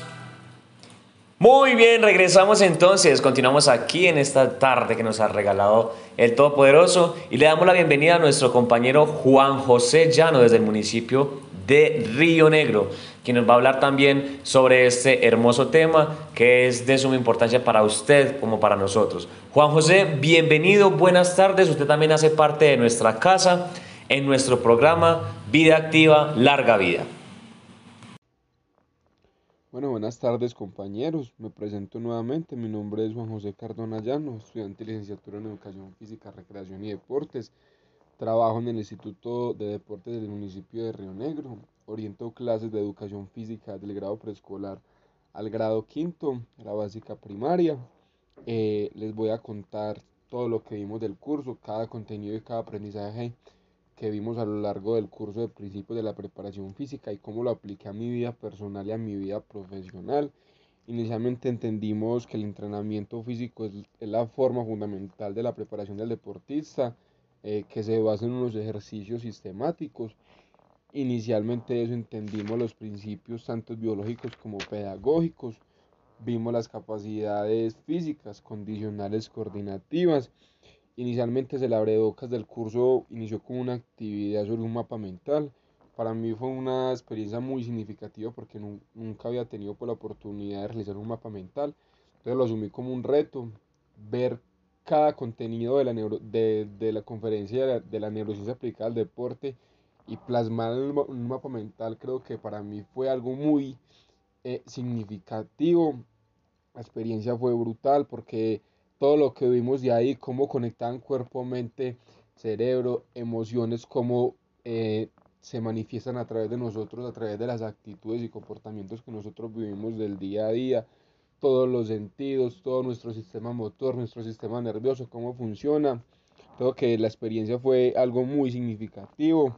Muy bien, regresamos entonces, continuamos aquí en esta tarde que nos ha regalado el Todopoderoso y le damos la bienvenida a nuestro compañero Juan José Llano desde el municipio de Río Negro, quien nos va a hablar también sobre este hermoso tema que es de suma importancia para usted como para nosotros. Juan José, bienvenido, buenas tardes, usted también hace parte de nuestra casa en nuestro programa Vida Activa, Larga Vida. Bueno, buenas tardes compañeros, me presento nuevamente, mi nombre es Juan José Cardona Llano, estudiante de licenciatura en Educación Física, Recreación y Deportes, trabajo en el Instituto de Deportes del municipio de Río Negro, oriento clases de educación física del grado preescolar al grado quinto, la básica primaria. Eh, les voy a contar todo lo que vimos del curso, cada contenido y cada aprendizaje que vimos a lo largo del curso de principios de la preparación física y cómo lo apliqué a mi vida personal y a mi vida profesional. Inicialmente entendimos que el entrenamiento físico es, es la forma fundamental de la preparación del deportista, eh, que se basa en unos ejercicios sistemáticos. Inicialmente eso entendimos los principios tanto biológicos como pedagógicos, vimos las capacidades físicas, condicionales, coordinativas. Inicialmente el abrebocas del curso inició con una actividad sobre un mapa mental. Para mí fue una experiencia muy significativa porque nu- nunca había tenido por la oportunidad de realizar un mapa mental. Entonces lo asumí como un reto, ver cada contenido de la, neuro- de, de la conferencia de la, de la neurociencia aplicada al deporte y plasmar en un, ma- un mapa mental creo que para mí fue algo muy eh, significativo. La experiencia fue brutal porque todo lo que vimos de ahí, cómo conectaban cuerpo, mente, cerebro, emociones, cómo eh, se manifiestan a través de nosotros, a través de las actitudes y comportamientos que nosotros vivimos del día a día, todos los sentidos, todo nuestro sistema motor, nuestro sistema nervioso, cómo funciona. Creo que la experiencia fue algo muy significativo.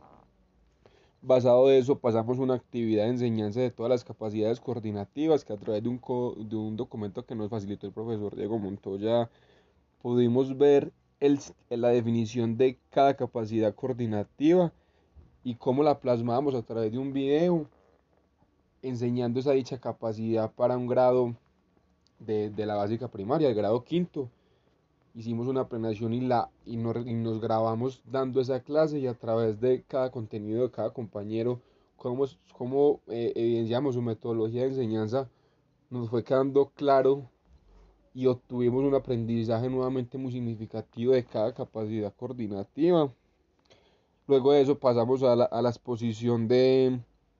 Basado de eso, pasamos una actividad de enseñanza de todas las capacidades coordinativas que a través de un, co- de un documento que nos facilitó el profesor Diego Montoya pudimos ver el, la definición de cada capacidad coordinativa y cómo la plasmamos a través de un video enseñando esa dicha capacidad para un grado de, de la básica primaria, el grado quinto. Hicimos una planeación y, la, y, nos, y nos grabamos dando esa clase y a través de cada contenido de cada compañero, cómo, cómo eh, evidenciamos su metodología de enseñanza, nos fue quedando claro y obtuvimos un aprendizaje nuevamente muy significativo de cada capacidad coordinativa. Luego de eso pasamos a la, a la exposición de,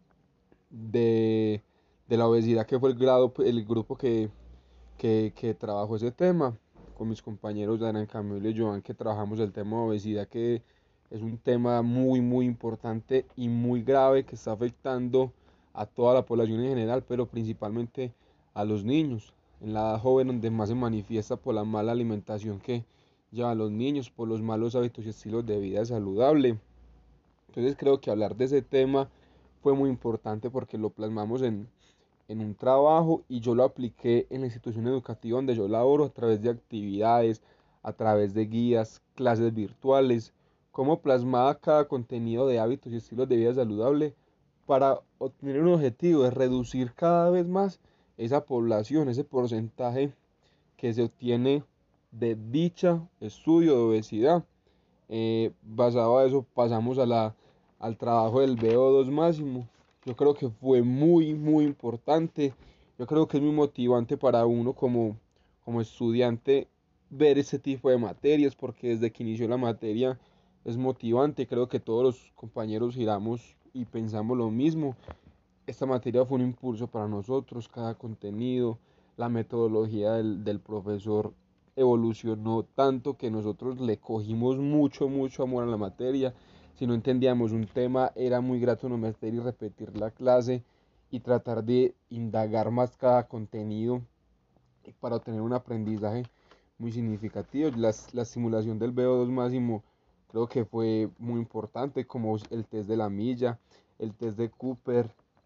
de, de la obesidad, que fue el, grado, el grupo que, que, que trabajó ese tema con mis compañeros Dana, Camilo y Joan, que trabajamos el tema de obesidad, que es un tema muy muy importante y muy grave que está afectando a toda la población en general, pero principalmente a los niños. en la edad joven donde más se manifiesta por la mala alimentación que llevan los niños, por los malos hábitos y estilos de vida saludable. Entonces creo que hablar de ese tema fue muy importante porque lo plasmamos en, en un trabajo y yo lo apliqué en la institución educativa donde yo laboro a través de actividades, a través de guías, clases virtuales, cómo plasmaba cada contenido de hábitos y estilos de vida saludable para obtener un objetivo de reducir cada vez más esa población, ese porcentaje que se obtiene de dicha estudio de obesidad. Eh, basado a eso pasamos a la, al trabajo del V O dos máximo. Yo creo que fue muy, muy importante. Yo creo que es muy motivante para uno como, como estudiante ver ese tipo de materias, porque desde que inició la materia es motivante. Creo que todos los compañeros giramos y pensamos lo mismo. Esta materia fue un impulso para nosotros, cada contenido, la metodología del, del profesor evolucionó tanto que nosotros le cogimos mucho, mucho amor a la materia. Si no entendíamos un tema, era muy grato no meter y repetir la clase y tratar de indagar más cada contenido para obtener un aprendizaje muy significativo. La, la simulación del V O dos máximo creo que fue muy importante, como el test de la milla, el test de Cooper,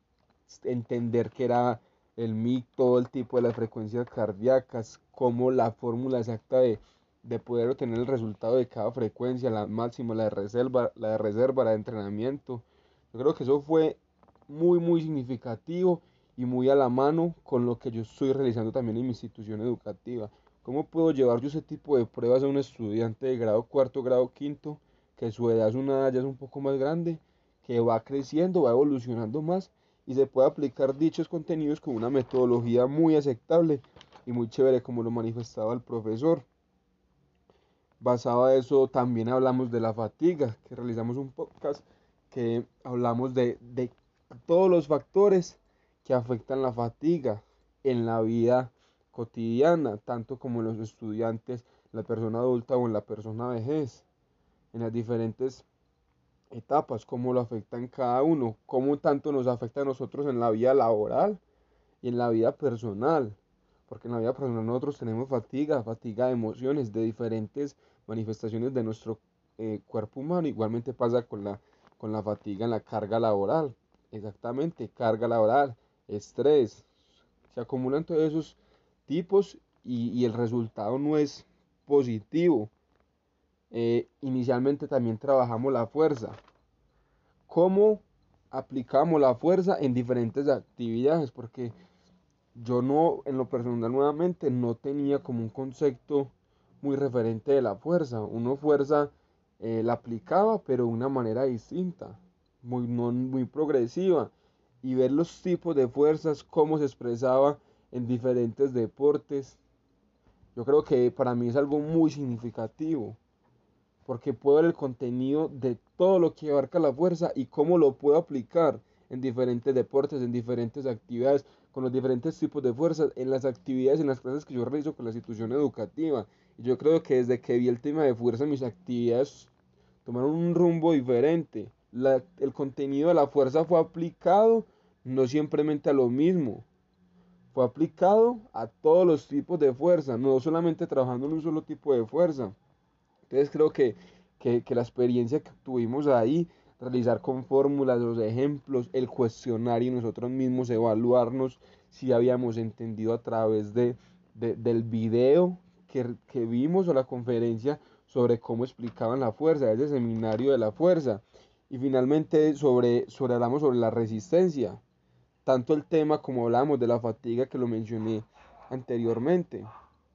entender que era el M I C, todo el tipo de las frecuencias cardíacas, como la fórmula exacta de, de poder obtener el resultado de cada frecuencia, la máxima, la de reserva, la de reserva, la de entrenamiento. Yo creo que eso fue muy, muy significativo y muy a la mano con lo que yo estoy realizando también en mi institución educativa. ¿Cómo puedo llevar yo ese tipo de pruebas a un estudiante de grado cuarto, grado quinto, que su edad es una edad ya es un poco más grande, que va creciendo, va evolucionando más y se puede aplicar dichos contenidos con una metodología muy aceptable y muy chévere como lo manifestaba el profesor? Basado a eso también hablamos de la fatiga, que realizamos un podcast que hablamos de, de todos los factores que afectan la fatiga en la vida cotidiana, tanto como en los estudiantes, la persona adulta o en la persona vejez, en las diferentes etapas, cómo lo afecta en cada uno, cómo tanto nos afecta a nosotros en la vida laboral y en la vida personal, porque en la vida personal nosotros tenemos fatiga, fatiga de emociones, de diferentes manifestaciones de nuestro eh, cuerpo humano. Igualmente pasa con la, con la fatiga en la carga laboral, exactamente, carga laboral, estrés, se acumulan todos esos tipos y, y el resultado no es positivo. Eh, inicialmente también trabajamos la fuerza, cómo aplicamos la fuerza en diferentes actividades, porque yo no, en lo personal nuevamente, no tenía como un concepto muy referente de la fuerza. Uno fuerza eh, la aplicaba, pero de una manera distinta, muy, no, muy progresiva, y ver los tipos de fuerzas, cómo se expresaba en diferentes deportes. Yo creo que para mí es algo muy significativo, porque puedo ver el contenido de todo lo que abarca la fuerza y cómo lo puedo aplicar en diferentes deportes, en diferentes actividades, con los diferentes tipos de fuerzas, en las actividades, en las clases que yo realizo con la institución educativa. Y yo creo que desde que vi el tema de fuerza, mis actividades tomaron un rumbo diferente. La, el contenido de la fuerza fue aplicado no simplemente a lo mismo, fue aplicado a todos los tipos de fuerza, no solamente trabajando en un solo tipo de fuerza. Entonces creo que, que, que la experiencia que tuvimos ahí, realizar con fórmulas, los ejemplos, el cuestionario y nosotros mismos evaluarnos si habíamos entendido a través de, de- del video que, que vimos o la conferencia sobre cómo explicaban la fuerza, ese seminario de la fuerza. Y finalmente sobre, sobre, hablamos sobre la resistencia, tanto el tema como hablamos de la fatiga que lo mencioné anteriormente.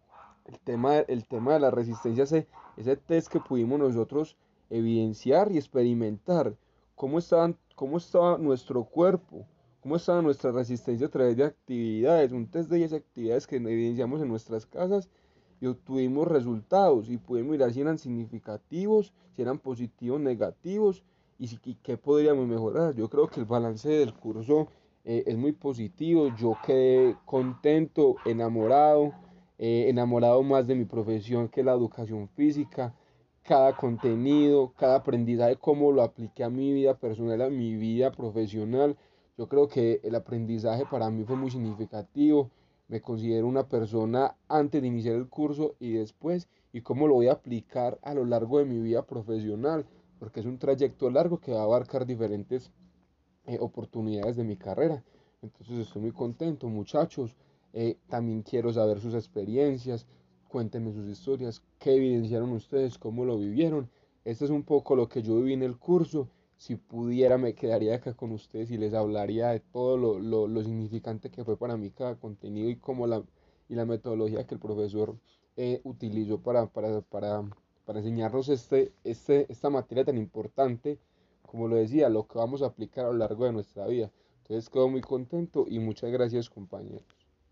El tema, el tema de la resistencia, ese, ese test que pudimos nosotros evidenciar y experimentar, cómo estaban, cómo estaba nuestro cuerpo, cómo estaba nuestra resistencia a través de actividades, un test de diez actividades que evidenciamos en nuestras casas y obtuvimos resultados y pudimos mirar si eran significativos, si eran positivos, negativos y, si, y qué podríamos mejorar. Yo creo que el balance del curso eh, es muy positivo, yo quedé contento, enamorado, eh, enamorado más de mi profesión que la educación física, cada contenido, cada aprendizaje, cómo lo apliqué a mi vida personal, a mi vida profesional. Yo creo que el aprendizaje para mí fue muy significativo, me considero una persona antes de iniciar el curso y después, y cómo lo voy a aplicar a lo largo de mi vida profesional, porque es un trayecto largo que va a abarcar diferentes eh, oportunidades de mi carrera. Entonces estoy muy contento, muchachos. Eh, también quiero saber sus experiencias, cuéntenme sus historias, qué evidenciaron ustedes, cómo lo vivieron. Este es un poco lo que yo viví en el curso. Si pudiera, me quedaría acá con ustedes y les hablaría de todo lo, lo, lo significante que fue para mí cada contenido y cómo la, y la metodología que el profesor eh, utilizó para, para, para, para enseñarnos este, este, esta materia tan importante, como lo decía, lo que vamos a aplicar a lo largo de nuestra vida. Entonces quedo muy contento y muchas gracias, compañeros.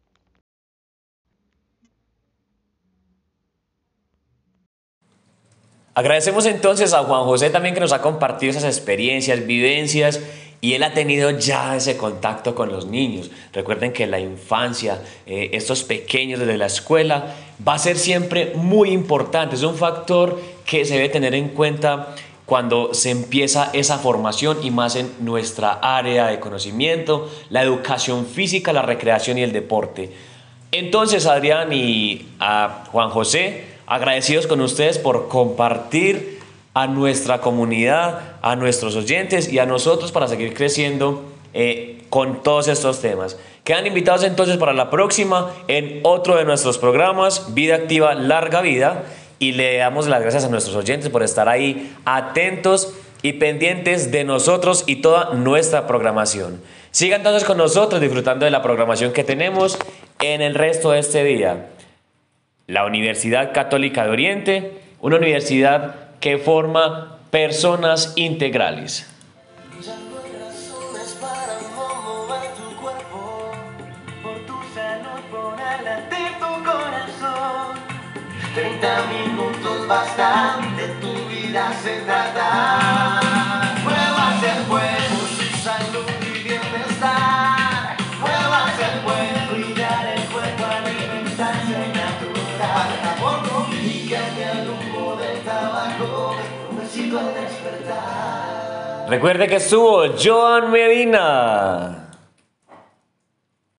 Agradecemos entonces a Juan José también que nos ha compartido esas experiencias, vivencias, y él ha tenido ya ese contacto con los niños. Recuerden que la infancia, eh, estos pequeños desde la escuela, va a ser siempre muy importante. Es un factor que se debe tener en cuenta cuando se empieza esa formación y más en nuestra área de conocimiento, la educación física, la recreación y el deporte. Entonces, Adrián y a Juan José, agradecidos con ustedes por compartir a nuestra comunidad, a nuestros oyentes y a nosotros para seguir creciendo eh, con todos estos temas. Quedan invitados entonces para la próxima en otro de nuestros programas, Vida Activa, Larga Vida, y le damos las gracias a nuestros oyentes por estar ahí atentos y pendientes de nosotros y toda nuestra programación. Sigan entonces con nosotros disfrutando de la programación que tenemos en el resto de este día. La Universidad Católica de Oriente, una universidad que forma personas integrales. Ya no hay razones para no mover tu cuerpo, por tu salud, por el latir tu corazón. Treinta minutos bastan, de tu vida se trata. Muevas el cuerpo, su salud y bienestar. Muevas el cuerpo y dar el cuerpo a alimentarse natural. Aborto y cambia el humo del tabaco, un besito al despertar. Recuerde que estuvo Joan Medina.